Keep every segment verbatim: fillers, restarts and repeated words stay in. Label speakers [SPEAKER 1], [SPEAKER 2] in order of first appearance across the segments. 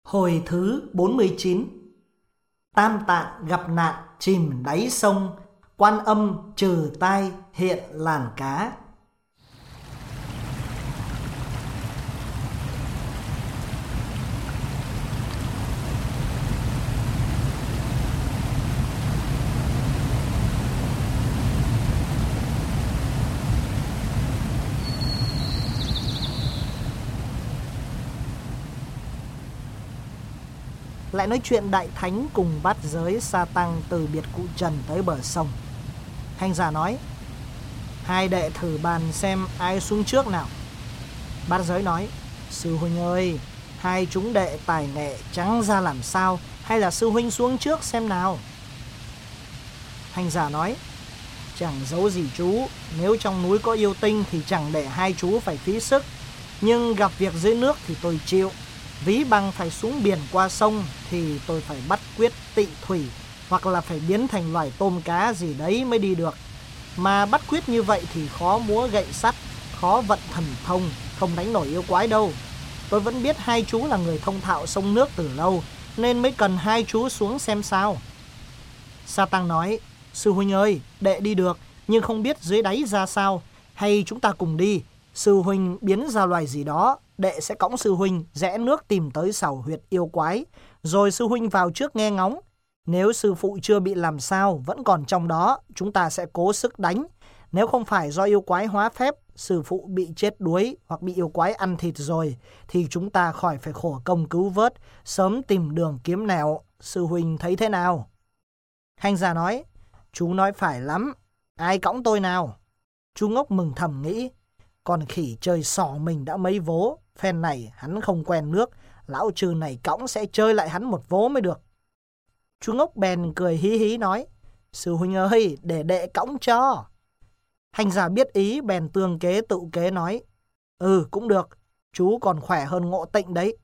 [SPEAKER 1] Hồi thứ bốn mươi chín. Tam Tạng gặp nạn chìm đáy sông, Quan Âm trừ tai hiện làn cá. Lại nói chuyện Đại Thánh cùng bát giới Sa Tăng từ biệt cụ Trần tới bờ sông. Hành giả nói: hai đệ thử bàn xem ai xuống trước nào. Bát giới nói: sư huynh ơi, hai chúng đệ tài nghệ chẳng ra làm sao, hay là sư huynh xuống trước xem nào. Hành giả nói: chẳng giấu gì chú, nếu trong núi có yêu tinh thì chẳng để hai chú phải phí sức, nhưng gặp việc dưới nước thì tôi chịu. Ví bằng phải xuống biển qua sông thì tôi phải bắt quyết tị thủy, hoặc là phải biến thành loài tôm cá gì đấy mới đi được. Mà bắt quyết như vậy thì khó múa gậy sắt, khó vận thần thông, không đánh nổi yêu quái đâu. Tôi vẫn biết hai chú là người thông thạo sông nước từ lâu, nên mới cần hai chú xuống xem sao. Sa Tăng nói: sư huynh ơi, đệ đi được, nhưng không biết dưới đáy ra sao, hay chúng ta cùng đi. Sư huynh biến ra loài gì đó, đệ sẽ cõng sư huynh rẽ nước tìm tới sào huyệt yêu quái, rồi sư huynh vào trước nghe ngóng. Nếu sư phụ chưa bị làm sao, vẫn còn trong đó, chúng ta sẽ cố sức đánh. Nếu không phải do yêu quái hóa phép, sư phụ bị chết đuối hoặc bị yêu quái ăn thịt rồi, thì chúng ta khỏi phải khổ công cứu vớt, sớm tìm đường kiếm nẻo. Sư huynh thấy thế nào? Hành giả nói: chú nói phải lắm, ai cõng tôi nào? Chú ngốc mừng thầm nghĩ: con khỉ chơi xỏ mình đã mấy vố, phen này hắn không quen nước, lão trừ này cõng sẽ chơi lại hắn một vố mới được. Chú ngốc bèn cười hí hí nói: sư huynh ơi, để đệ cõng cho. Hành giả biết ý bèn tương kế tự kế nói: ừ, cũng được, chú còn khỏe hơn Ngộ Tịnh đấy.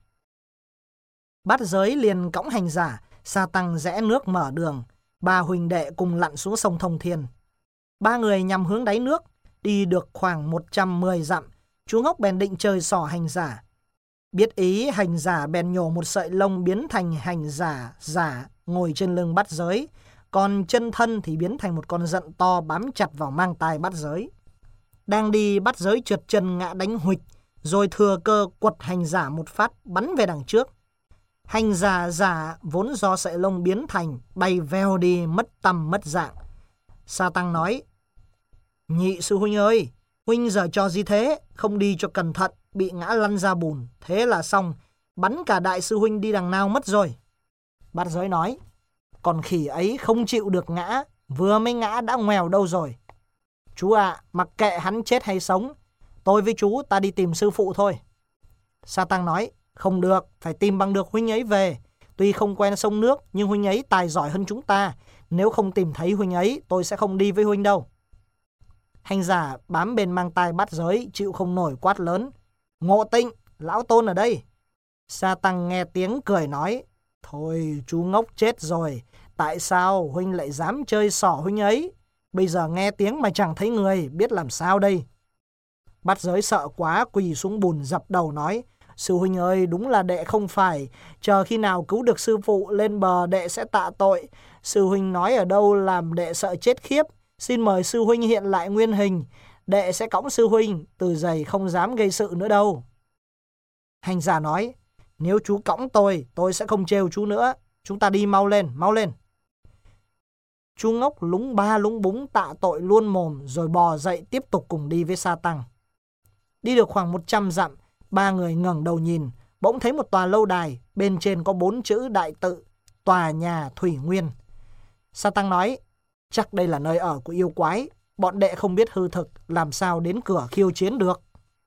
[SPEAKER 1] Bát giới liền cõng hành giả, Sa Tăng rẽ nước mở đường, ba huynh đệ cùng lặn xuống sông Thông Thiên. Ba người nhằm hướng đáy nước, đi được khoảng một trăm mười dặm, chú ngốc bèn định chơi xỏ hành giả. Biết ý, hành giả bèn nhổ một sợi lông biến thành hành giả giả ngồi trên lưng bát giới, còn chân thân thì biến thành một con dận to bám chặt vào mang tai bát giới. Đang đi, bát giới trượt chân ngã đánh huỵch, rồi thừa cơ quật hành giả một phát bắn về đằng trước. Hành giả giả vốn do sợi lông biến thành bay veo đi mất tăm mất dạng. Sa Tăng nói: nhị sư huynh ơi, huynh giờ cho gì thế, không đi cho cẩn thận, bị ngã lăn ra bùn, thế là xong, bắn cả đại sư huynh đi đằng nào mất rồi. Bát giới nói: còn khỉ ấy không chịu được ngã, vừa mới ngã đã ngoèo đâu rồi. Chú ạ, à, mặc kệ hắn chết hay sống, tôi với chú ta đi tìm sư phụ thôi. Sa Tăng nói: không được, phải tìm bằng được huynh ấy về. Tuy không quen sông nước, nhưng huynh ấy tài giỏi hơn chúng ta. Nếu không tìm thấy huynh ấy, tôi sẽ không đi với huynh đâu. Hành giả bám bên mang tai bát giới, chịu không nổi quát lớn: Ngộ Tịnh, lão tôn ở đây. Sa Tăng nghe tiếng cười nói: thôi, chú ngốc chết rồi, tại sao huynh lại dám chơi xỏ huynh ấy? Bây giờ nghe tiếng mà chẳng thấy người, biết làm sao đây? Bát giới sợ quá, quỳ xuống bùn dập đầu nói: sư huynh ơi, đúng là đệ không phải, chờ khi nào cứu được sư phụ lên bờ đệ sẽ tạ tội. Sư huynh nói ở đâu làm đệ sợ chết khiếp, xin mời sư huynh hiện lại nguyên hình, đệ sẽ cõng sư huynh, từ giày không dám gây sự nữa đâu. Hành giả nói: nếu chú cõng tôi, tôi sẽ không trêu chú nữa, chúng ta đi mau lên, mau lên. Chú ngốc lúng ba lúng búng tạ tội luôn mồm, rồi bò dậy tiếp tục cùng đi với Sa Tăng. Đi được khoảng một trăm dặm, ba người ngẩng đầu nhìn, bỗng thấy một tòa lâu đài, bên trên có bốn chữ đại tự: tòa nhà Thủy Nguyên. Sa Tăng nói: chắc đây là nơi ở của yêu quái, bọn đệ không biết hư thực, làm sao đến cửa khiêu chiến được.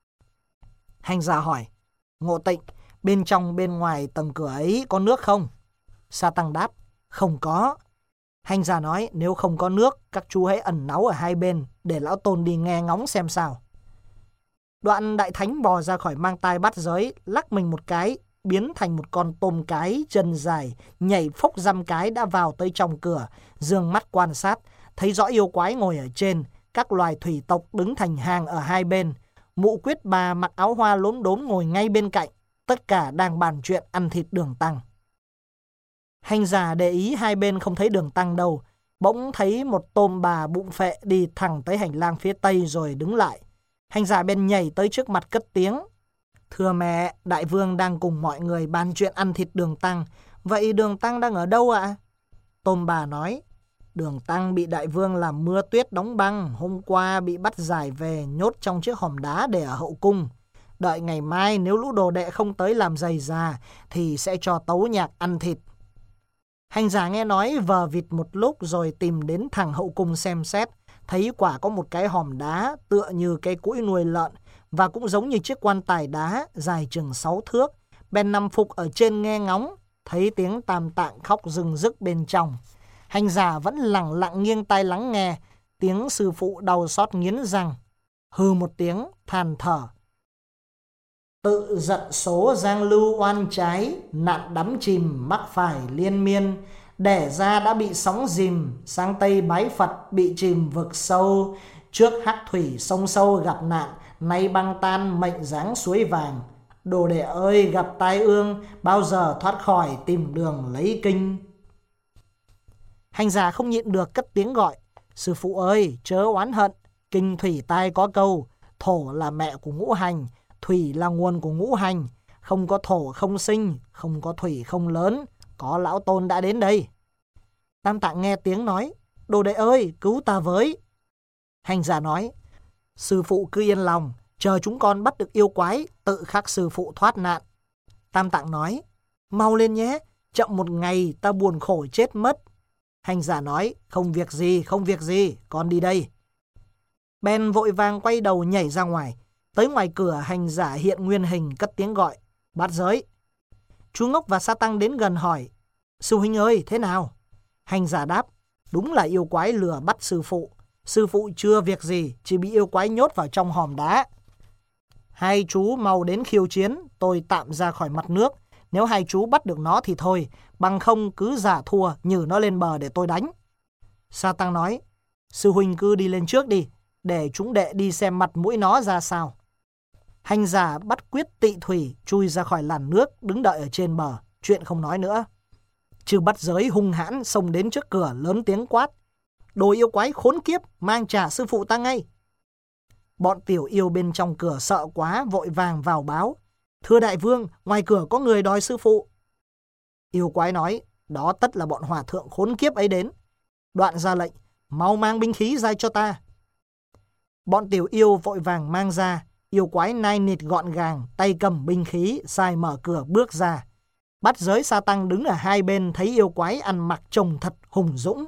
[SPEAKER 1] Hành giả hỏi: Ngộ Tịnh, bên trong bên ngoài tầng cửa ấy có nước không? Sa Tăng đáp: không có. Hành giả nói: nếu không có nước, các chú hãy ẩn náu ở hai bên, để lão tôn đi nghe ngóng xem sao. Đoạn Đại Thánh bò ra khỏi mang tai bát giới, lắc mình một cái, biến thành một con tôm cái chân dài, nhảy phốc dăm cái đã vào tới trong cửa, dương mắt quan sát, thấy rõ yêu quái ngồi ở trên, các loài thủy tộc đứng thành hàng ở hai bên. Mụ Quyết Bà mặc áo hoa lốm đốm ngồi ngay bên cạnh. tất cả đang bàn chuyện ăn thịt Đường Tăng. Hành giả để ý hai bên không thấy Đường Tăng đâu, bỗng thấy một tôm bà bụng phệ đi thẳng tới hành lang phía tây rồi đứng lại. Hành giả bên nhảy tới trước mặt cất tiếng: "Thưa mẹ, đại vương đang cùng mọi người bàn chuyện ăn thịt Đường Tăng. Vậy Đường Tăng đang ở đâu ạ?" Tôm bà nói: "Đường Tăng bị đại vương làm mưa tuyết đóng băng, hôm qua bị bắt giải về nhốt trong chiếc hòm đá để ở hậu cung. Đợi ngày mai nếu lũ đồ đệ không tới làm giày già thì sẽ cho tấu nhạc ăn thịt." Hành giả nghe nói vờ vịt một lúc rồi tìm đến thẳng hậu cung xem xét, thấy quả có một cái hòm đá tựa như cái cũi nuôi lợn và cũng giống như chiếc quan tài đá dài chừng sáu thước. Bèn nằm phục ở trên nghe ngóng, thấy tiếng Tam Tạng khóc rưng rức bên trong. Hành giả vẫn lặng lặng nghiêng tai lắng nghe, tiếng sư phụ đau xót nghiến răng, hừ một tiếng than thở: "Tự giận số giang lưu oan trái, nạn đắm chìm mắc phải liên miên. Đẻ ra đã bị sóng dìm, sang Tây bái Phật bị chìm vực sâu. Trước hắc thủy sông sâu gặp nạn, nay băng tan mệnh dáng suối vàng. Đồ đệ ơi gặp tai ương, bao giờ thoát khỏi tìm đường lấy kinh." Hành giả không nhịn được cất tiếng gọi: "Sư phụ ơi, chớ oán hận. Kinh thủy tai có câu, thổ là mẹ của ngũ hành, thủy là nguồn của ngũ hành. Không có thổ không sinh, không có thủy không lớn. Có lão tôn đã đến đây." Tam Tạng nghe tiếng nói: "Đồ đệ ơi, cứu ta với." Hành giả nói: "Sư phụ cứ yên lòng, chờ chúng con bắt được yêu quái, tự khắc sư phụ thoát nạn." Tam Tạng nói: "Mau lên nhé, chậm một ngày ta buồn khổ chết mất." Hành giả nói: "Không việc gì, không việc gì, con đi đây." Bèn vội vàng quay đầu nhảy ra ngoài. Tới ngoài cửa, hành giả hiện nguyên hình cất tiếng gọi: "Bát Giới." Chú Ngốc và Sa Tăng đến gần hỏi: "Sư huynh ơi, thế nào?" Hành giả đáp: "Đúng là yêu quái lừa bắt sư phụ. Sư phụ chưa việc gì, chỉ bị yêu quái nhốt vào trong hòm đá. Hai chú mau đến khiêu chiến, tôi tạm ra khỏi mặt nước. Nếu hai chú bắt được nó thì thôi, bằng không cứ giả thua nhử nó lên bờ để tôi đánh." Sa Tăng nói: "Sư huynh cứ đi lên trước đi, để chúng đệ đi xem mặt mũi nó ra sao." Hành giả bắt quyết tị thủy chui ra khỏi làn nước, đứng đợi ở trên bờ, chuyện không nói nữa. Chư Bắt Giới hung hãn xông đến trước cửa lớn tiếng quát: "Đồ yêu quái khốn kiếp, mang trả sư phụ ta ngay!" Bọn tiểu yêu bên trong cửa sợ quá, vội vàng vào báo: "Thưa đại vương, ngoài cửa có người đòi sư phụ." Yêu quái nói: "Đó tất là bọn hòa thượng khốn kiếp ấy đến." Đoạn ra lệnh: "Mau mang binh khí ra cho ta." Bọn tiểu yêu vội vàng mang ra. Yêu quái nai nịt gọn gàng, tay cầm binh khí, sai mở cửa bước ra. Bắt Giới Sa Tăng đứng ở hai bên, thấy yêu quái ăn mặc trông thật hùng dũng.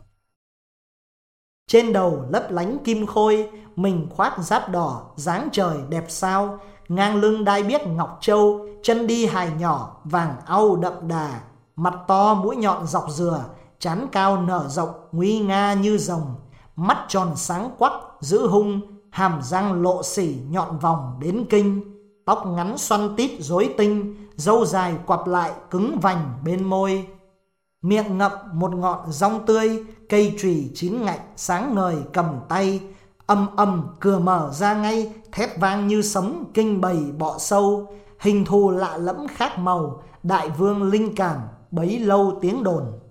[SPEAKER 1] Trên đầu lấp lánh kim khôi, mình khoác giáp đỏ, dáng trời đẹp sao. Ngang lưng đai biếc ngọc châu, chân đi hài nhỏ, vàng au đậm đà. Mặt to mũi nhọn dọc dừa, trán cao nở rộng, nguy nga như rồng. Mắt tròn sáng quắc, giữ hung, hàm răng lộ xỉ nhọn vòng đến kinh. Tóc ngắn xoăn tít rối tinh, râu dài quặp lại cứng vành bên môi. Miệng ngậm một ngọn rong tươi, cây chùy chín ngạnh sáng ngời cầm tay. Âm âm cửa mở ra ngay, thét vang như sấm kinh bầy bọ sâu. Hình thù lạ lẫm khác màu, đại vương linh cảm bấy lâu tiếng đồn.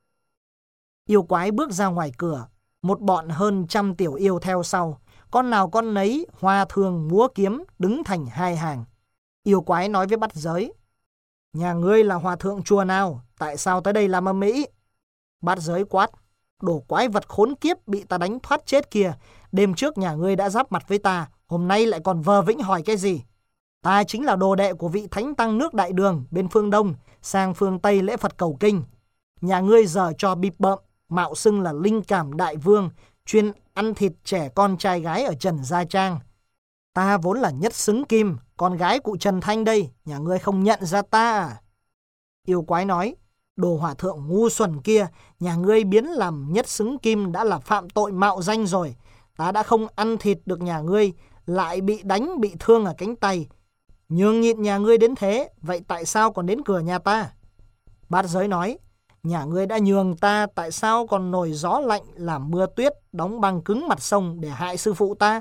[SPEAKER 1] Yêu quái bước ra ngoài cửa, một bọn hơn trăm tiểu yêu theo sau. Con nào con nấy hoa thường múa kiếm, đứng thành hai hàng. Yêu quái nói với Bắt Giới: "Nhà ngươi là hòa thượng chùa nào? Tại sao tới đây làm ầm ĩ?" Bắt Giới quát: "Đồ quái vật khốn kiếp bị ta đánh thoát chết kìa! Đêm trước nhà ngươi đã giáp mặt với ta, hôm nay lại còn vờ vĩnh hỏi cái gì? Ta chính là đồ đệ của vị thánh tăng nước Đại Đường bên phương Đông, sang phương Tây lễ Phật cầu kinh. Nhà ngươi giờ cho bịp bợm, mạo xưng là linh cảm đại vương, chuyên ăn thịt trẻ con trai gái ở Trần Gia Trang. Ta vốn là Nhất Xứng Kim, con gái cụ Trần Thanh đây, nhà ngươi không nhận ra ta à?" Yêu quái nói: "Đồ hòa thượng ngu xuẩn kia, nhà ngươi biến làm Nhất Xứng Kim đã là phạm tội mạo danh rồi. Ta đã không ăn thịt được nhà ngươi, lại bị đánh bị thương ở cánh tay. Nhường nhịn nhà ngươi đến thế, vậy tại sao còn đến cửa nhà ta?" Bát Giới nói: "Nhà ngươi đã nhường ta, tại sao còn nổi gió lạnh làm mưa tuyết, đóng băng cứng mặt sông để hại sư phụ ta?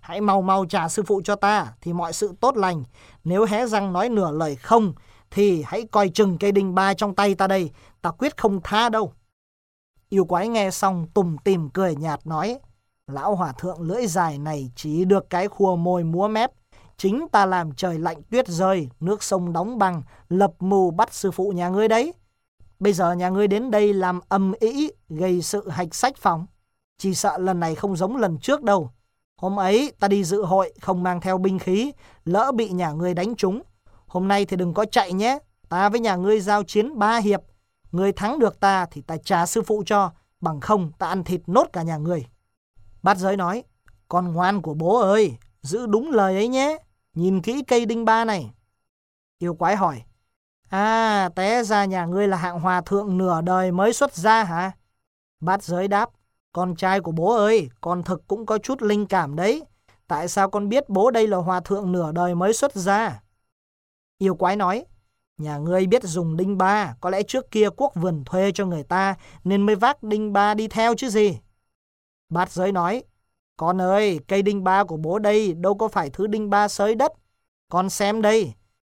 [SPEAKER 1] Hãy mau mau trả sư phụ cho ta thì mọi sự tốt lành. Nếu hé răng nói nửa lời không thì hãy coi chừng cây đinh ba trong tay ta đây. Ta quyết không tha đâu. Yêu quái nghe xong tủm tỉm cười nhạt nói: Lão hòa thượng lưỡi dài này chỉ được cái khua môi múa mép. Chính ta làm trời lạnh tuyết rơi, nước sông đóng băng, lập mưu bắt sư phụ nhà ngươi đấy. Bây giờ nhà ngươi đến đây làm ầm ĩ, gây sự hạch sách phòng. Chỉ sợ lần này không giống lần trước đâu. Hôm ấy ta đi dự hội không mang theo binh khí, lỡ bị nhà ngươi đánh trúng. Hôm nay thì đừng có chạy nhé. Ta với nhà ngươi giao chiến ba hiệp. Ngươi thắng được ta thì ta trả sư phụ cho, bằng không ta ăn thịt nốt cả nhà ngươi. Bát giới nói: Con ngoan của bố ơi, giữ đúng lời ấy nhé. Nhìn kỹ cây đinh ba này. Yêu quái hỏi: À, té ra nhà ngươi là hạng hòa thượng nửa đời mới xuất gia hả? Bát giới đáp: Con trai của bố ơi, con thực cũng có chút linh cảm đấy. Tại sao con biết bố đây là hòa thượng nửa đời mới xuất gia? Yêu quái nói: Nhà ngươi biết dùng đinh ba, có lẽ trước kia quốc vườn thuê cho người ta nên mới vác đinh ba đi theo chứ gì. Bát giới nói: Con ơi, cây đinh ba của bố đây đâu có phải thứ đinh ba xới đất. Con xem đây.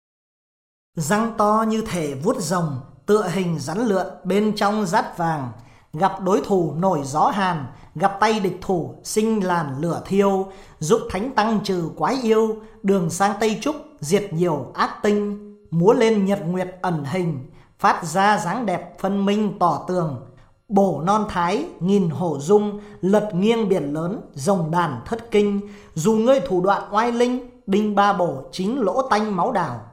[SPEAKER 1] Răng to như thể vuốt rồng, tựa hình rắn lượn, bên trong rát vàng. Gặp đối thủ nổi gió hàn, gặp tay địch thủ sinh làn lửa thiêu. Giúp thánh tăng trừ quái yêu, đường sang Tây Trúc diệt nhiều ác tinh. Múa lên nhật nguyệt ẩn hình, phát ra dáng đẹp phân minh tỏ tường. Bổ non thái, nghìn hổ dung, lật nghiêng biển lớn, rồng đàn thất kinh. Dù ngươi thủ đoạn oai linh, đinh ba bổ chính lỗ tanh máu đào.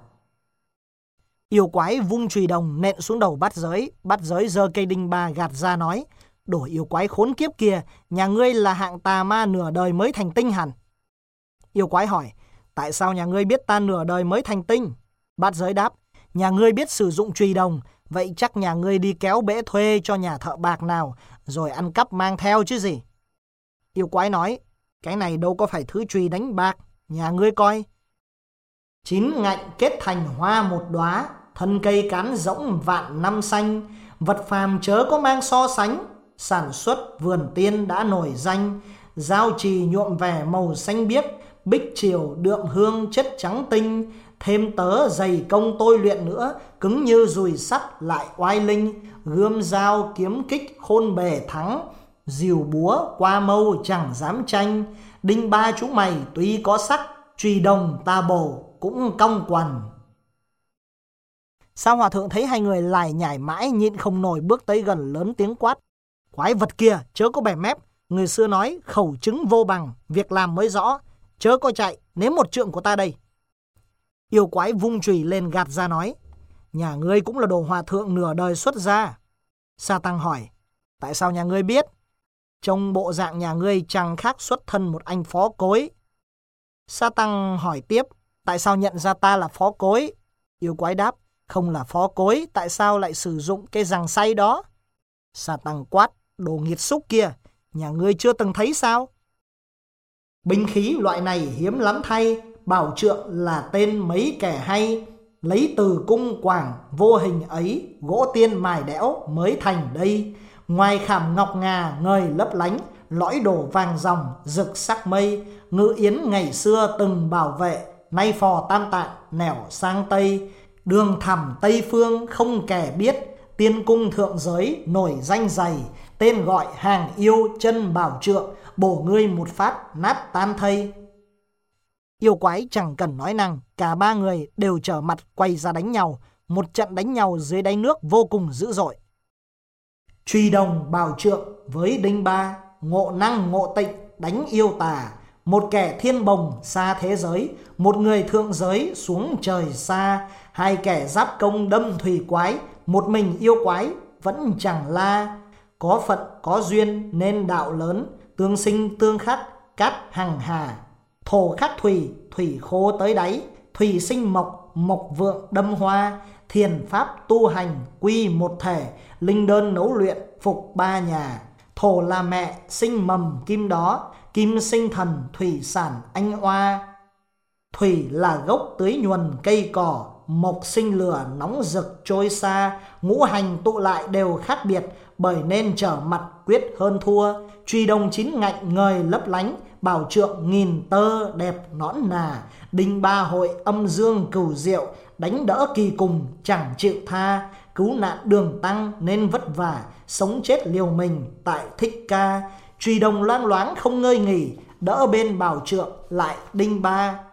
[SPEAKER 1] Yêu quái vung chùy đồng nện xuống đầu bát giới. Bát giới giơ cây đinh ba gạt ra nói: Đồ yêu quái khốn kiếp kia, nhà ngươi là hạng tà ma nửa đời mới thành tinh hẳn. Yêu quái hỏi: Tại sao nhà ngươi biết ta nửa đời mới thành tinh? Bát giới đáp: Nhà ngươi biết sử dụng chùy đồng, vậy chắc nhà ngươi đi kéo bể thuê cho nhà thợ bạc nào, rồi ăn cắp mang theo chứ gì. Yêu quái nói: Cái này đâu có phải thứ chùy đánh bạc, nhà ngươi coi. Chín ngạnh kết thành hoa một đóa, thân cây cán rỗng vạn năm xanh. Vật phàm chớ có mang so sánh, sản xuất vườn tiên đã nổi danh. Giao trì nhuộm vẻ màu xanh biếc, bích triều đượm hương chất trắng tinh. Thêm tớ dày công tôi luyện nữa, cứng như dùi sắt lại oai linh. Gươm dao kiếm kích khôn bề thắng, diều búa qua mâu chẳng dám tranh. Đinh ba chúng mày tuy có sắc, chùy đồng ta bổ cũng cong quằn. Sao hòa thượng thấy hai người lải nhải mãi, nhịn không nổi bước tới gần lớn tiếng quát: Quái vật kia, chớ có bẻ mép. Người xưa nói khẩu chứng vô bằng, việc làm mới rõ. Chớ có chạy, nếm một trượng của ta đây. Yêu quái vung chùy lên gạt ra nói: Nhà ngươi cũng là đồ hòa thượng nửa đời xuất gia. Sa tăng hỏi: Tại sao nhà ngươi biết? Trông bộ dạng nhà ngươi chẳng khác xuất thân một anh phó cối. Sa tăng hỏi tiếp: Tại sao nhận ra ta là phó cối? Yêu quái đáp: Không là phó cối, tại sao lại sử dụng cái giằng xay đó? Sa tăng quát: Đồ nghiệt xúc kia, nhà ngươi chưa từng thấy sao? Binh khí loại này hiếm lắm thay, bảo trượng là tên mấy kẻ hay. Lấy từ cung quảng vô hình ấy, gỗ tiên mài đẽo mới thành đây. Ngoài khảm ngọc ngà ngời lấp lánh, lõi đổ vàng ròng rực sắc mây. Ngự yến ngày xưa từng bảo vệ, nay phò tam tạng nẻo sang Tây. Đường thẳm Tây Phương không kẻ biết, tiên cung thượng giới nổi danh dày. Tên gọi hàng yêu chân bảo trượng, bổ ngươi một phát nát tan thây. Yêu quái chẳng cần nói năng, cả ba người đều trở mặt quay ra đánh nhau. Một trận đánh nhau dưới đáy nước vô cùng dữ dội. Truy đồng bảo trượng với đinh ba, ngộ năng ngộ tịnh đánh yêu tà. Một kẻ thiên bồng xa thế giới, một người thượng giới xuống trời xa. Hai kẻ giáp công đâm thủy quái, một mình yêu quái vẫn chẳng la. Có phận có duyên nên đạo lớn, tương sinh tương khắc cát hằng hà. Thổ khắc thủy, thủy khô tới đáy, thủy sinh mộc, mộc vượng đâm hoa. Thiền pháp tu hành quy một thể, linh đơn nấu luyện phục ba nhà. Thổ là mẹ sinh mầm kim đó, kim sinh thần thủy sản anh oa. Thủy là gốc tưới nhuần cây cỏ, mộc sinh lửa nóng rực trôi xa. Ngũ hành tụ lại đều khác biệt, bởi nên trở mặt quyết hơn thua. Truy đồng chín ngạnh ngời lấp lánh, bảo trượng nghìn tơ đẹp nõn nà, đinh ba hội âm dương cửu diệu, đánh đỡ kỳ cùng chẳng chịu tha, cứu nạn đường tăng nên vất vả, sống chết liều mình tại Thích Ca, chùy đồng loang loáng không ngơi nghỉ, đỡ bên bảo trượng lại đinh ba.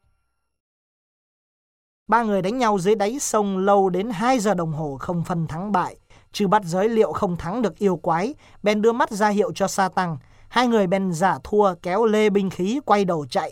[SPEAKER 1] Ba người đánh nhau dưới đáy sông lâu đến hai giờ đồng hồ không phân thắng bại. Chư Bát Giới liệu không thắng được yêu quái, bèn đưa mắt ra hiệu cho Sa Tăng. Hai người bèn giả thua kéo lê binh khí quay đầu chạy.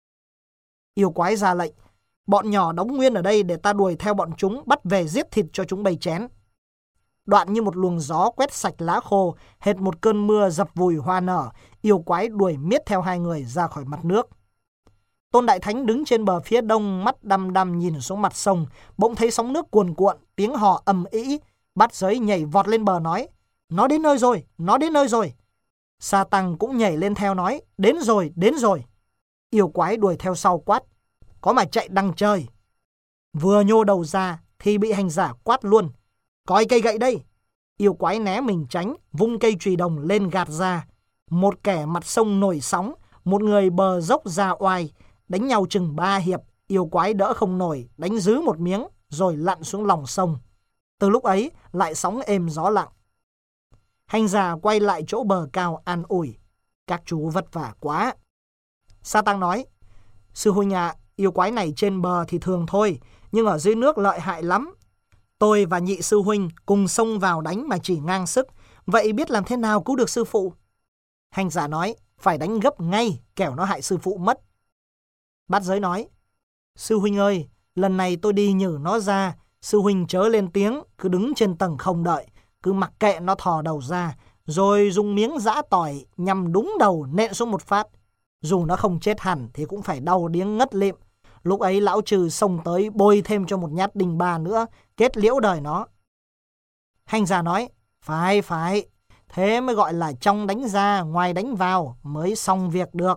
[SPEAKER 1] Yêu quái ra lệnh, bọn nhỏ đóng nguyên ở đây để ta đuổi theo bọn chúng, bắt về giết thịt cho chúng bầy chén. Đoạn như một luồng gió quét sạch lá khô, hệt một cơn mưa dập vùi hoa nở, yêu quái đuổi miết theo hai người ra khỏi mặt nước. Tôn Đại Thánh đứng trên bờ phía đông, mắt đăm đăm nhìn xuống mặt sông, bỗng thấy sóng nước cuồn cuộn, tiếng hò ầm ĩ. Bát Giới nhảy vọt lên bờ nói, nó đến nơi rồi, nó đến nơi rồi. Sa Tăng cũng nhảy lên theo nói, đến rồi, đến rồi. Yêu quái đuổi theo sau quát, có mà chạy đằng trời. Vừa nhô đầu ra thì bị hành giả quát luôn, coi cây gậy đây. Yêu quái né mình tránh, vung cây chùy đồng lên gạt ra. Một kẻ mặt sông nổi sóng, một người bờ dốc ra oai, đánh nhau chừng ba hiệp, yêu quái đỡ không nổi, đánh dứ một miếng rồi lặn xuống lòng sông. Từ lúc ấy lại sóng êm gió lặng. Hành giả quay lại chỗ bờ cao an ủi, các chú vất vả quá. Sa Tăng nói, sư huynh ạ, yêu quái này trên bờ thì thường thôi, nhưng ở dưới nước lợi hại lắm. Tôi và nhị sư huynh cùng xông vào đánh mà chỉ ngang sức, vậy biết làm thế nào cứu được sư phụ? Hành giả nói, phải đánh gấp ngay, kẻo nó hại sư phụ mất. Bát Giới nói, sư huynh ơi, lần này tôi đi nhử nó ra, sư huynh chớ lên tiếng, cứ đứng trên tầng không đợi, cứ mặc kệ nó thò đầu ra, rồi dùng miếng giã tỏi nhằm đúng đầu nện xuống một phát. Dù nó không chết hẳn thì cũng phải đau điếng ngất lịm. Lúc ấy lão trừ xông tới bôi thêm cho một nhát đinh ba nữa, kết liễu đời nó. Hành giả nói, phải phải, thế mới gọi là trong đánh ra, ngoài đánh vào mới xong việc được.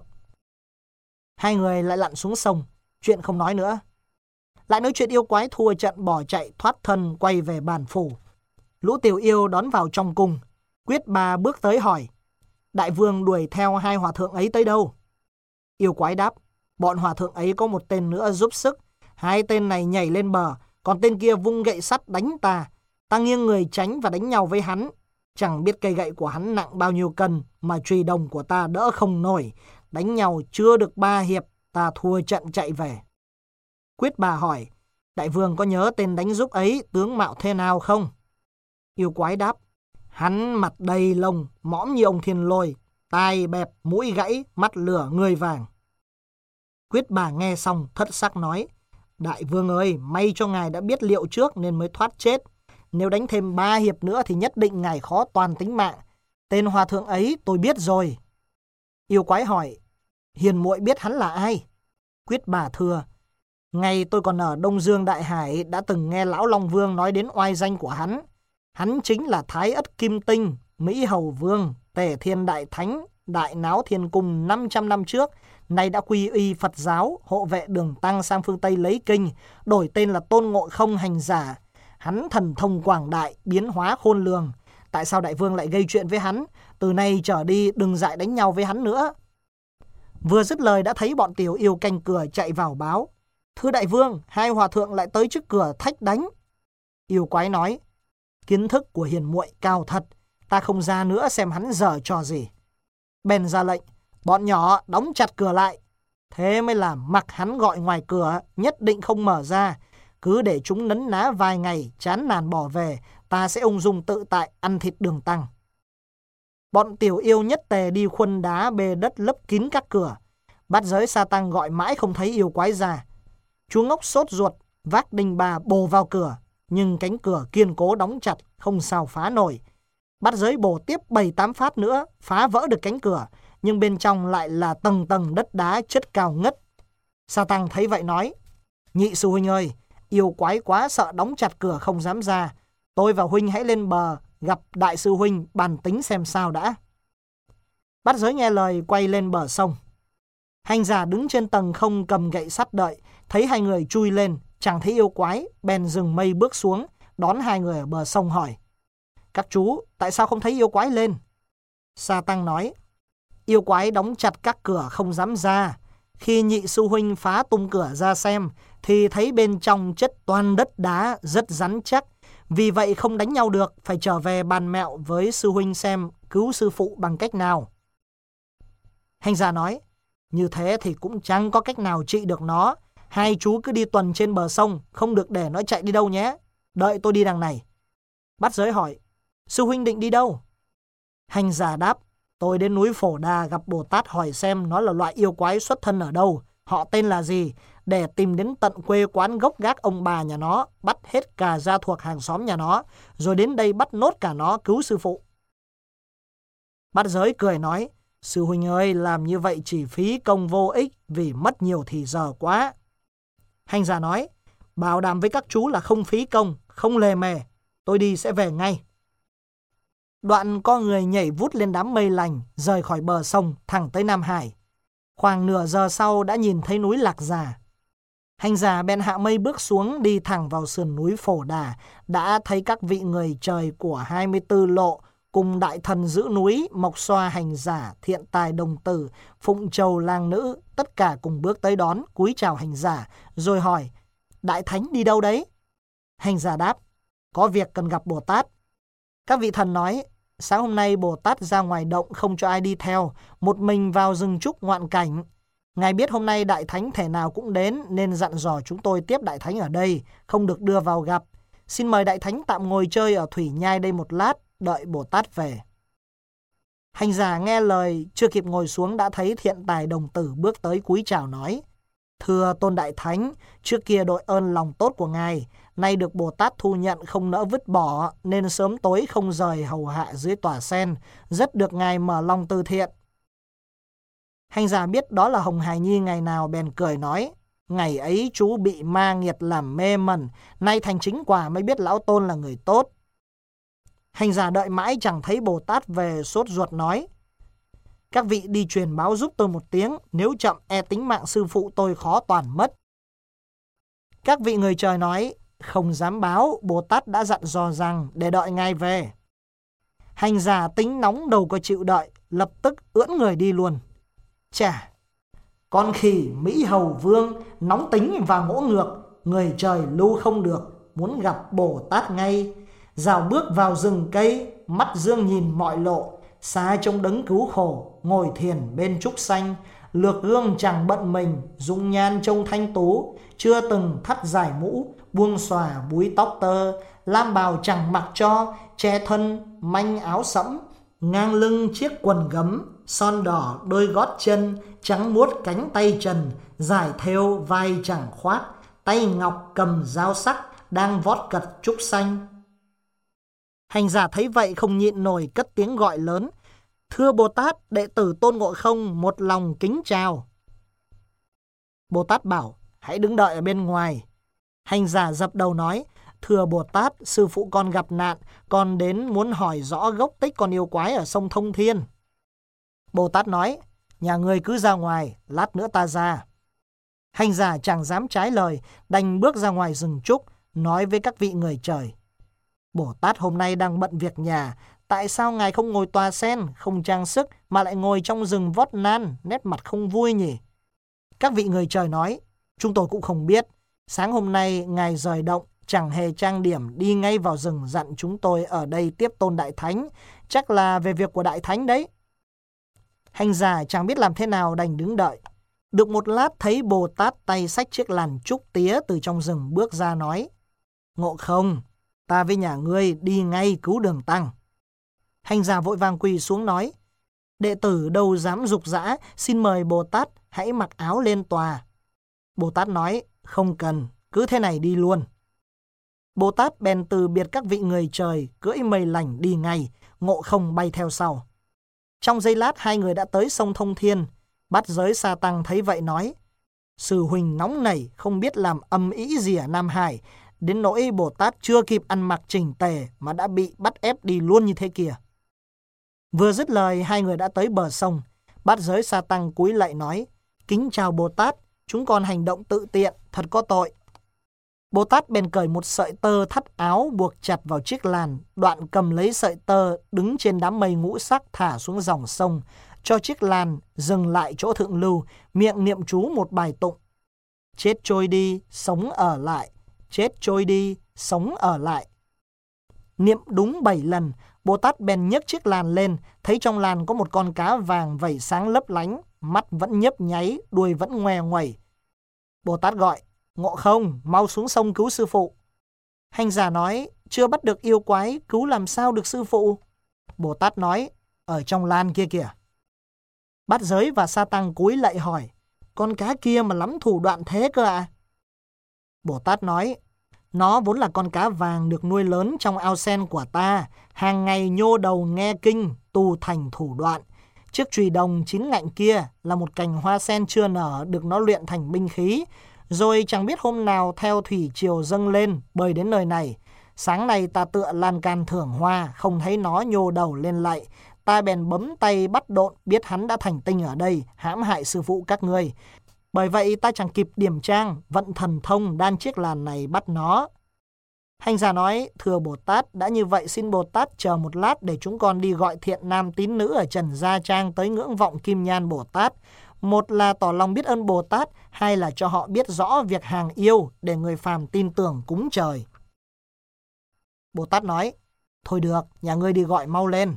[SPEAKER 1] Hai người lại lặn xuống sông, chuyện không nói nữa. Lại nói chuyện yêu quái thua trận bỏ chạy thoát thân quay về bàn phủ. Lũ tiểu yêu đón vào trong cung. Quyết Bà bước tới hỏi, đại vương đuổi theo hai hòa thượng ấy tới đâu? Yêu quái đáp, bọn hòa thượng ấy có một tên nữa giúp sức. Hai tên này nhảy lên bờ, còn tên kia vung gậy sắt đánh ta. Ta nghiêng người tránh và đánh nhau với hắn. Chẳng biết cây gậy của hắn nặng bao nhiêu cân mà chùy đồng của ta đỡ không nổi. Đánh nhau chưa được ba hiệp, ta thua trận chạy về. Quyết Bà hỏi, đại vương có nhớ tên đánh giúp ấy tướng mạo thế nào không? Yêu quái đáp, hắn mặt đầy lông, mõm như ông thiên lôi, tai bẹp, mũi gãy, mắt lửa, người vàng. Quyết Bà nghe xong thất sắc nói, đại vương ơi, may cho ngài đã biết liệu trước nên mới thoát chết. Nếu đánh thêm ba hiệp nữa thì nhất định ngài khó toàn tính mạng. Tên hòa thượng ấy tôi biết rồi. Yêu quái hỏi, hiền muội biết hắn là ai? Quyết Bà thưa, ngày tôi còn ở Đông Dương Đại Hải đã từng nghe Lão Long Vương nói đến oai danh của hắn. Hắn chính là Thái Ất Kim Tinh, Mỹ Hầu Vương, Tề Thiên Đại Thánh, Đại Náo Thiên Cung năm trăm năm trước, nay đã quy y Phật giáo, hộ vệ Đường Tăng sang phương Tây lấy kinh, đổi tên là Tôn Ngộ Không hành giả. Hắn thần thông quảng đại, biến hóa khôn lường. Tại sao đại vương lại gây chuyện với hắn? Từ nay trở đi đừng dại đánh nhau với hắn nữa. Vừa dứt lời đã thấy bọn tiểu yêu canh cửa chạy vào báo, thưa đại vương, hai hòa thượng lại tới trước cửa thách đánh. Yêu quái nói, kiến thức của hiền muội cao thật, ta không ra nữa xem hắn giở trò gì. Bèn ra lệnh, bọn nhỏ đóng chặt cửa lại. Thế mới là mặc hắn gọi ngoài cửa, nhất định không mở ra. Cứ để chúng nấn ná vài ngày, chán nản bỏ về, ta sẽ ung dung tự tại ăn thịt Đường Tăng. Bọn tiểu yêu nhất tề đi khuân đá bê đất lấp kín các cửa. Bát Giới Sa Tăng gọi mãi không thấy yêu quái ra. Chú ngốc sốt ruột, vác đinh ba bổ vào cửa, nhưng cánh cửa kiên cố đóng chặt, không sao phá nổi. Bát Giới bổ tiếp bảy tám phát nữa, phá vỡ được cánh cửa, nhưng bên trong lại là tầng tầng đất đá chất cao ngất. Sa Tăng thấy vậy nói, nhị sư huynh ơi, yêu quái quá sợ đóng chặt cửa không dám ra. Tôi và huynh hãy lên bờ, gặp đại sư huynh bàn tính xem sao đã. Bát Giới nghe lời quay lên bờ sông. Hành giả đứng trên tầng không cầm gậy sắt đợi, thấy hai người chui lên, chẳng thấy yêu quái, bèn dừng mây bước xuống, đón hai người ở bờ sông hỏi, các chú, tại sao không thấy yêu quái lên? Sa Tăng nói, Yêu quái đóng chặt các cửa không dám ra. Khi nhị sư huynh phá tung cửa ra xem thì thấy bên trong chất toàn đất đá rất rắn chắc. Vì vậy không đánh nhau được, phải trở về bàn mẹo với sư huynh xem cứu sư phụ bằng cách nào. Hành giả nói, như thế thì cũng chẳng có cách nào trị được nó. Hai chú cứ đi tuần trên bờ sông, không được để nó chạy đi đâu nhé. Đợi tôi đi đằng này. Bát Giới hỏi, sư huynh định đi đâu? Hành giả đáp, tôi đến núi Phổ Đà gặp Bồ Tát hỏi xem nó là loại yêu quái xuất thân ở đâu, họ tên là gì, để tìm đến tận quê quán gốc gác ông bà nhà nó, bắt hết cả gia thuộc hàng xóm nhà nó, rồi đến đây bắt nốt cả nó cứu sư phụ. Bát Giới cười nói, sư huynh ơi, làm như vậy chỉ phí công vô ích vì mất nhiều thì giờ quá. Hành giả nói, bảo đảm với các chú là không phí công, không lề mề, tôi đi sẽ về ngay. Đoạn có người nhảy vút lên đám mây lành, rời khỏi bờ sông thẳng tới Nam Hải. Khoảng nửa giờ sau đã nhìn thấy núi Lạc Già. Hành giả bèn hạ mây bước xuống đi thẳng vào sườn núi Phổ Đà, đã thấy các vị người trời của hai mươi tư lộ cùng đại thần giữ núi, Mộc Xoa hành giả, Thiện Tài đồng tử, Phụng Trầu lang nữ, tất cả cùng bước tới đón, cúi chào hành giả, rồi hỏi, đại thánh đi đâu đấy? Hành giả đáp, có việc cần gặp Bồ Tát. Các vị thần nói, sáng hôm nay Bồ Tát ra ngoài động không cho ai đi theo, một mình vào rừng trúc ngoạn cảnh. Ngài biết hôm nay đại thánh thể nào cũng đến nên dặn dò chúng tôi tiếp đại thánh ở đây, không được đưa vào gặp. Xin mời đại thánh tạm ngồi chơi ở thủy nhai đây một lát, đợi Bồ Tát về. Hành giả nghe lời, chưa kịp ngồi xuống đã thấy Thiện Tài đồng tử bước tới cúi chào nói, thưa Tôn Đại Thánh, trước kia đội ơn lòng tốt của ngài, nay được Bồ Tát thu nhận không nỡ vứt bỏ, nên sớm tối không rời hầu hạ dưới tòa sen, rất được ngài mở lòng từ thiện. Hành giả biết đó là Hồng Hải Nhi ngày nào bèn cười nói, ngày ấy chú bị ma nghiệt làm mê mẩn, nay thành chính quả mới biết lão Tôn là người tốt. Hành giả đợi mãi chẳng thấy Bồ Tát về, sốt ruột nói, các vị đi truyền báo giúp tôi một tiếng, nếu chậm e tính mạng sư phụ tôi khó toàn mất. Các vị người trời nói, không dám báo, Bồ Tát đã dặn dò rằng để đợi ngài về. Hành giả tính nóng đầu có chịu đợi, lập tức ưỡn người đi luôn. Chà, con khỉ Mỹ Hầu Vương nóng tính và ngỗ ngược, người trời lưu không được, muốn gặp Bồ Tát ngay. Dạo bước vào rừng cây, mắt dương nhìn mọi lộ, xa trông đấng cứu khổ, ngồi thiền bên trúc xanh, lược gương chẳng bận mình, dung nhan trông thanh tú, chưa từng thắt giải mũ, buông xòa búi tóc tơ, lam bào chẳng mặc cho, che thân manh áo sẫm, ngang lưng chiếc quần gấm, son đỏ đôi gót chân, trắng muốt cánh tay trần, giải thêu vai chẳng khoác, tay ngọc cầm dao sắc, đang vót cật trúc xanh. Hành giả thấy vậy không nhịn nổi cất tiếng gọi lớn, thưa Bồ Tát, đệ tử Tôn Ngộ Không một lòng kính chào. Bồ Tát bảo, hãy đứng đợi ở bên ngoài. Hành giả dập đầu nói, thưa Bồ Tát, sư phụ con gặp nạn, con đến muốn hỏi rõ gốc tích con yêu quái ở sông Thông Thiên. Bồ Tát nói, nhà ngươi cứ ra ngoài, lát nữa ta ra. Hành giả chẳng dám trái lời, đành bước ra ngoài rừng trúc, nói với các vị người trời. Bồ Tát hôm nay đang bận việc nhà, tại sao ngài không ngồi tòa sen, không trang sức, mà lại ngồi trong rừng vót nan, nét mặt không vui nhỉ? Các vị người trời nói, chúng tôi cũng không biết. Sáng hôm nay ngài rời động, chẳng hề trang điểm, đi ngay vào rừng dặn chúng tôi ở đây tiếp Tôn Đại Thánh. Chắc là về việc của Đại Thánh đấy. Hành giả chẳng biết làm thế nào đành đứng đợi. Được một lát thấy Bồ Tát tay xách chiếc làn trúc tía từ trong rừng bước ra nói, Ngộ Không, ta với nhà ngươi đi ngay cứu Đường Tăng. Hành giả vội vàng quỳ xuống nói, đệ tử đâu dám dục dã, xin mời Bồ Tát hãy mặc áo lên tòa. Bồ Tát nói, không cần, cứ thế này đi luôn. Bồ Tát bèn từ biệt các vị người trời, cưỡi mây lành đi ngay, Ngộ Không bay theo sau. Trong giây lát hai người đã tới sông Thông Thiên. Bát Giới Sa Tăng thấy vậy nói, sư huynh nóng nảy, không biết làm âm ý gì ở Nam Hải, đến nỗi Bồ Tát chưa kịp ăn mặc chỉnh tề mà đã bị bắt ép đi luôn như thế kìa. Vừa dứt lời, hai người đã tới bờ sông. Bát Giới Sa Tăng cúi lạy nói, kính chào Bồ Tát, chúng con hành động tự tiện, thật có tội. Bồ Tát bèn cởi một sợi tơ thắt áo buộc chặt vào chiếc làn, đoạn cầm lấy sợi tơ đứng trên đám mây ngũ sắc thả xuống dòng sông, cho chiếc làn dừng lại chỗ thượng lưu, miệng niệm chú một bài tụng. Chết trôi đi, sống ở lại, chết trôi đi, sống ở lại. Niệm đúng bảy lần, Bồ Tát bèn nhấc chiếc làn lên, thấy trong làn có một con cá vàng vẩy sáng lấp lánh, mắt vẫn nhấp nháy, đuôi vẫn ngoe nguẩy. Bồ Tát gọi, Ngộ Không, mau xuống sông cứu sư phụ. Hành giả nói, chưa bắt được yêu quái, cứu làm sao được sư phụ? Bồ Tát nói, ở trong lan kia kìa. Bát Giới và Sa Tăng cúi lạy hỏi, con cá kia mà lắm thủ đoạn thế cơ ạ? À? Bồ Tát nói, nó vốn là con cá vàng được nuôi lớn trong ao sen của ta, hàng ngày nhô đầu nghe kinh, tu thành thủ đoạn. Chiếc chùy đồng chín ngạnh kia là một cành hoa sen chưa nở được nó luyện thành binh khí, rồi chẳng biết hôm nào theo thủy triều dâng lên bơi đến nơi này. Sáng nay ta tựa lan can thưởng hoa, không thấy nó nhô đầu lên lạy. Ta bèn bấm tay bắt độn, biết hắn đã thành tinh ở đây, hãm hại sư phụ các ngươi. Bởi vậy ta chẳng kịp điểm trang, vận thần thông đan chiếc làn này bắt nó. Hành giả nói, thưa Bồ Tát, đã như vậy xin Bồ Tát chờ một lát để chúng con đi gọi thiện nam tín nữ ở Trần Gia Trang tới ngưỡng vọng Kim Nhan Bồ Tát. Một là tỏ lòng biết ơn Bồ Tát, hai là cho họ biết rõ việc hàng yêu để người phàm tin tưởng cúng trời. Bồ Tát nói, thôi được, nhà ngươi đi gọi mau lên.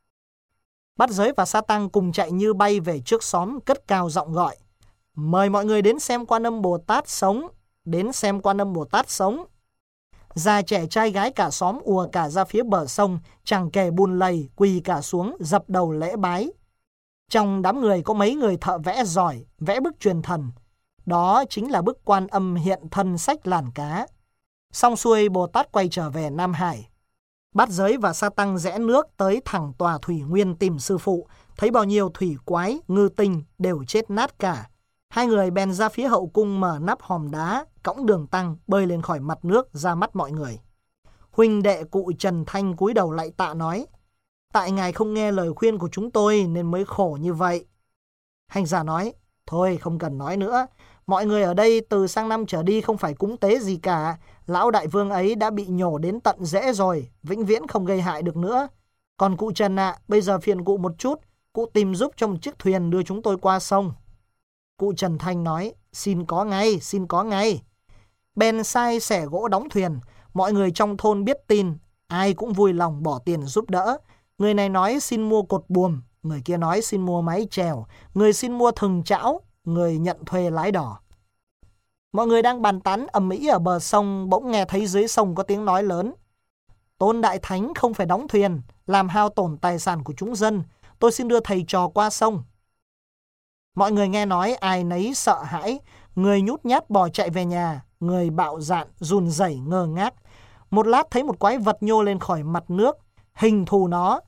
[SPEAKER 1] Bát Giới và Sa Tăng cùng chạy như bay về trước xóm, cất cao giọng gọi, mời mọi người đến xem Quan Âm Bồ Tát sống, đến xem Quan Âm Bồ Tát sống. Già trẻ trai gái cả xóm ùa cả ra phía bờ sông, chẳng kể bùn lầy, quỳ cả xuống, dập đầu lễ bái. Trong đám người có mấy người thợ vẽ giỏi, vẽ bức truyền thần. Đó chính là bức Quan Âm hiện thân sách làn cá. Xong xuôi, Bồ Tát quay trở về Nam Hải. Bát Giới và Sa Tăng rẽ nước tới thẳng tòa thủy nguyên tìm sư phụ, thấy bao nhiêu thủy quái, ngư tinh đều chết nát cả. Hai người bèn ra phía hậu cung mở nắp hòm đá, cõng Đường Tăng bơi lên khỏi mặt nước ra mắt mọi người. Huynh đệ cụ Trần Thanh cúi đầu lạy tạ nói, tại ngài không nghe lời khuyên của chúng tôi nên mới khổ như vậy. Hành giả nói, thôi không cần nói nữa, mọi người ở đây từ sang năm trở đi không phải cúng tế gì cả. Lão đại vương ấy đã bị nhổ đến tận rễ rồi, vĩnh viễn không gây hại được nữa. Còn cụ Trần ạ, à, bây giờ phiền cụ một chút, cụ tìm giúp cho một chiếc thuyền đưa chúng tôi qua sông. Cụ Trần Thanh nói, xin có ngay, xin có ngay. Bèn sai xẻ gỗ đóng thuyền, mọi người trong thôn biết tin, ai cũng vui lòng bỏ tiền giúp đỡ. Người này nói xin mua cột buồm, người kia nói xin mua máy chèo, người xin mua thừng chảo, người nhận thuê lái đò. Mọi người đang bàn tán ầm ĩ ở bờ sông, bỗng nghe thấy dưới sông có tiếng nói lớn. Tôn Đại Thánh không phải đóng thuyền, làm hao tổn tài sản của chúng dân, tôi xin đưa thầy trò qua sông. Mọi người nghe nói ai nấy sợ hãi, người nhút nhát bỏ chạy về nhà, người bạo dạn run rẩy ngơ ngác. Một lát thấy một quái vật nhô lên khỏi mặt nước, hình thù nó.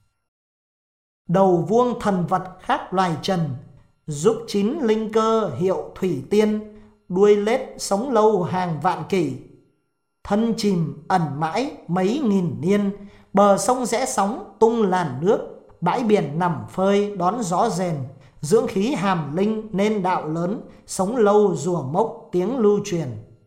[SPEAKER 1] Đầu vuông thần vật khác loài trần, giúp chín linh cơ hiệu thủy tiên, đuôi lết sống lâu hàng vạn kỷ. Thân chìm ẩn mãi mấy nghìn niên, bờ sông rẽ sóng tung làn nước, bãi biển nằm phơi đón gió rền, dưỡng khí hàm linh nên đạo lớn, sống lâu rùa mốc tiếng lưu truyền.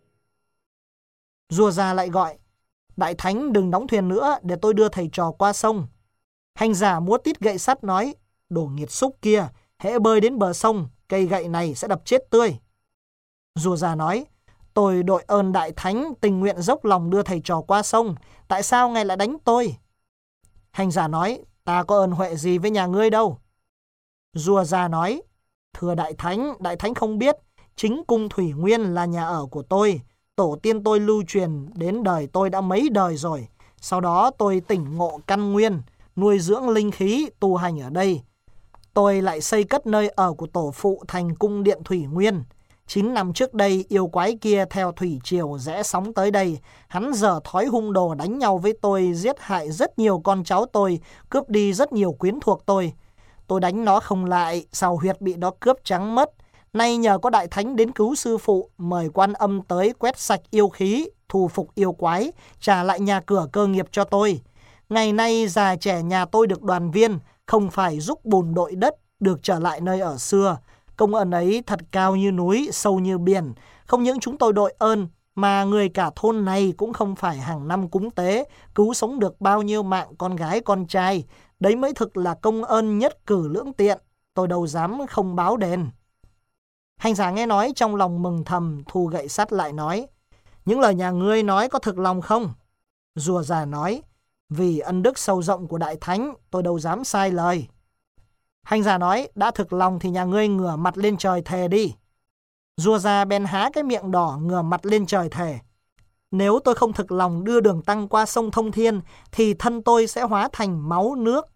[SPEAKER 1] Rùa già lại gọi, Đại Thánh đừng đóng thuyền nữa để tôi đưa thầy trò qua sông. Hành giả múa tít gậy sắt nói, đồ nghiệt xúc kia, hễ bơi đến bờ sông, cây gậy này sẽ đập chết tươi. Rùa già nói, tôi đội ơn Đại Thánh tình nguyện dốc lòng đưa thầy trò qua sông, tại sao ngài lại đánh tôi? Hành giả nói, ta có ơn huệ gì với nhà ngươi đâu. Rùa già nói, thưa Đại Thánh, Đại Thánh không biết, chính cung Thủy Nguyên là nhà ở của tôi. Tổ tiên tôi lưu truyền đến đời tôi đã mấy đời rồi. Sau đó tôi tỉnh ngộ căn nguyên, nuôi dưỡng linh khí, tu hành ở đây. Tôi lại xây cất nơi ở của tổ phụ thành cung điện Thủy Nguyên. Chín năm trước đây, yêu quái kia theo thủy triều rẽ sóng tới đây. Hắn dở thói hung đồ đánh nhau với tôi, giết hại rất nhiều con cháu tôi, cướp đi rất nhiều quyến thuộc tôi. Tôi đánh nó không lại, sao huyệt bị nó cướp trắng mất. Nay nhờ có Đại Thánh đến cứu sư phụ, mời Quan Âm tới quét sạch yêu khí, thu phục yêu quái, trả lại nhà cửa cơ nghiệp cho tôi. Ngày nay già trẻ nhà tôi được đoàn viên, không phải giúp bùn đội đất, được trở lại nơi ở xưa. Công ơn ấy thật cao như núi, sâu như biển. Không những chúng tôi đội ơn, mà người cả thôn này cũng không phải hàng năm cúng tế, cứu sống được bao nhiêu mạng con gái con trai. Đấy mới thực là công ơn nhất cử lưỡng tiện. tôi đâu dám không báo đền. Hành giả nghe nói trong lòng mừng thầm, thu gậy sắt lại nói, những lời nhà ngươi nói có thực lòng không? Rùa già nói, vì ân đức sâu rộng của Đại Thánh, tôi đâu dám sai lời. Hành giả nói, đã thực lòng thì nhà ngươi ngửa mặt lên trời thề đi. Rùa già bèn há cái miệng đỏ ngửa mặt lên trời thề. Nếu tôi không thực lòng đưa Đường Tăng qua sông Thông Thiên, thì thân tôi sẽ hóa thành máu nước.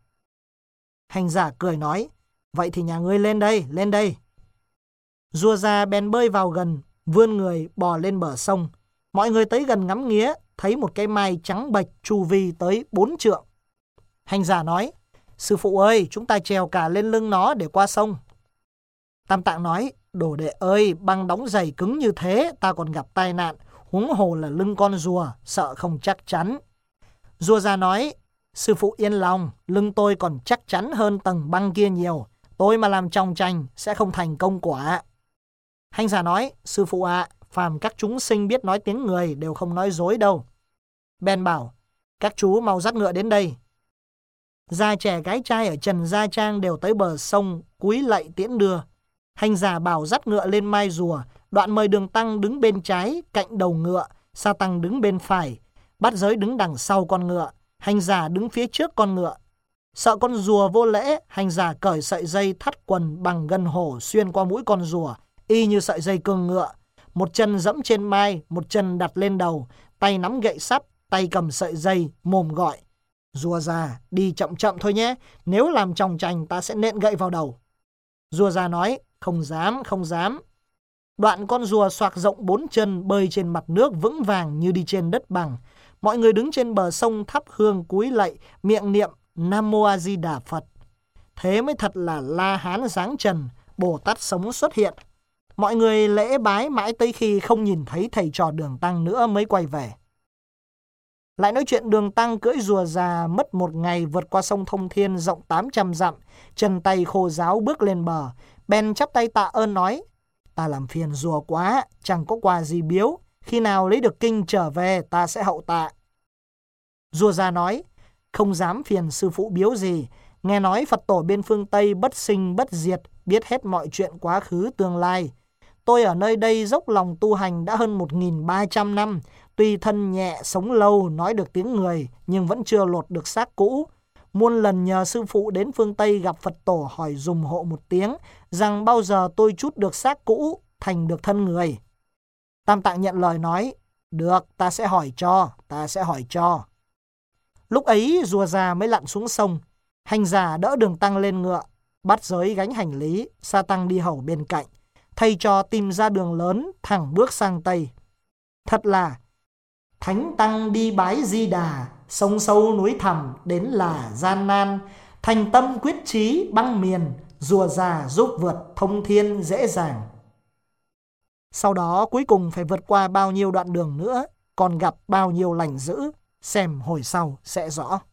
[SPEAKER 1] Hành giả cười nói, vậy thì nhà ngươi lên đây, lên đây. Rùa già bèn bơi vào gần, vươn người bò lên bờ sông. Mọi người tới gần ngắm nghía, thấy một cái mai trắng bệch chu vi tới bốn trượng. Hành giả nói, sư phụ ơi, chúng ta trèo cả lên lưng nó để qua sông. Tam Tạng nói, đồ đệ ơi, băng đóng giày cứng như thế, ta còn gặp tai nạn, huống hồ là lưng con rùa, sợ không chắc chắn. Rùa già nói, sư phụ yên lòng, lưng tôi còn chắc chắn hơn tầng băng kia nhiều, tôi mà làm trong tranh sẽ không thành công quả. Hành giả nói, sư phụ ạ, à, phàm các chúng sinh biết nói tiếng người đều không nói dối đâu. Bèn bảo, các chú mau dắt ngựa đến đây. Già trẻ gái trai ở Trần Gia Trang đều tới bờ sông, cúi lạy tiễn đưa. Hành giả bảo dắt ngựa lên mai rùa, đoạn mời Đường Tăng đứng bên trái, cạnh đầu ngựa, Sa Tăng đứng bên phải, Bát Giới đứng đằng sau con ngựa, hành giả đứng phía trước con ngựa. Sợ con rùa vô lễ, hành giả cởi sợi dây thắt quần bằng gân hổ xuyên qua mũi con rùa, y như sợi dây cương ngựa. Một chân dẫm trên mai, một chân đặt lên đầu, tay nắm gậy sắt, tay cầm sợi dây, mồm gọi, rùa già, đi chậm chậm thôi nhé, nếu làm tròng trành ta sẽ nện gậy vào đầu. Rùa già nói, không dám, không dám. Đoạn con rùa xoạc rộng bốn chân bơi trên mặt nước vững vàng như đi trên đất bằng. Mọi người đứng trên bờ sông thắp hương cúi lạy, miệng niệm Nam Mô A Di Đà Phật. Thế mới thật là La Hán giáng trần, Bồ Tát sống xuất hiện. Mọi người lễ bái mãi tới khi không nhìn thấy thầy trò Đường Tăng nữa mới quay về. Lại nói chuyện Đường Tăng cưỡi rùa già mất một ngày vượt qua sông Thông Thiên rộng tám trăm dặm, chân tay khô ráo bước lên bờ, bèn chắp tay tạ ơn nói, ta làm phiền rùa quá, chẳng có quà gì biếu, khi nào lấy được kinh trở về ta sẽ hậu tạ. Rùa già nói, không dám phiền sư phụ biếu gì, nghe nói Phật tổ bên phương Tây bất sinh bất diệt, biết hết mọi chuyện quá khứ tương lai. Tôi ở nơi đây dốc lòng tu hành đã hơn một nghìn ba trăm năm, tuy thân nhẹ sống lâu nói được tiếng người nhưng vẫn chưa lột được xác cũ. Muôn lần nhờ sư phụ đến phương Tây gặp Phật tổ hỏi dùm hộ một tiếng rằng bao giờ tôi trút được xác cũ thành được thân người. Tam Tạng nhận lời nói, được, ta sẽ hỏi cho, ta sẽ hỏi cho. Lúc ấy rùa già mới lặn xuống sông, hành giả đỡ Đường Tăng lên ngựa, Bát Giới gánh hành lý, Sa Tăng đi hầu bên cạnh. Thầy trò tìm ra đường lớn, thẳng bước sang Tây. Thật là Thánh Tăng đi bái Di Đà, sông sâu núi thẳm đến là gian nan, thành tâm quyết chí băng miền, rùa già giúp vượt thông thiên dễ dàng. Sau đó cuối cùng phải vượt qua bao nhiêu đoạn đường nữa, còn gặp bao nhiêu lành dữ, xem hồi sau sẽ rõ.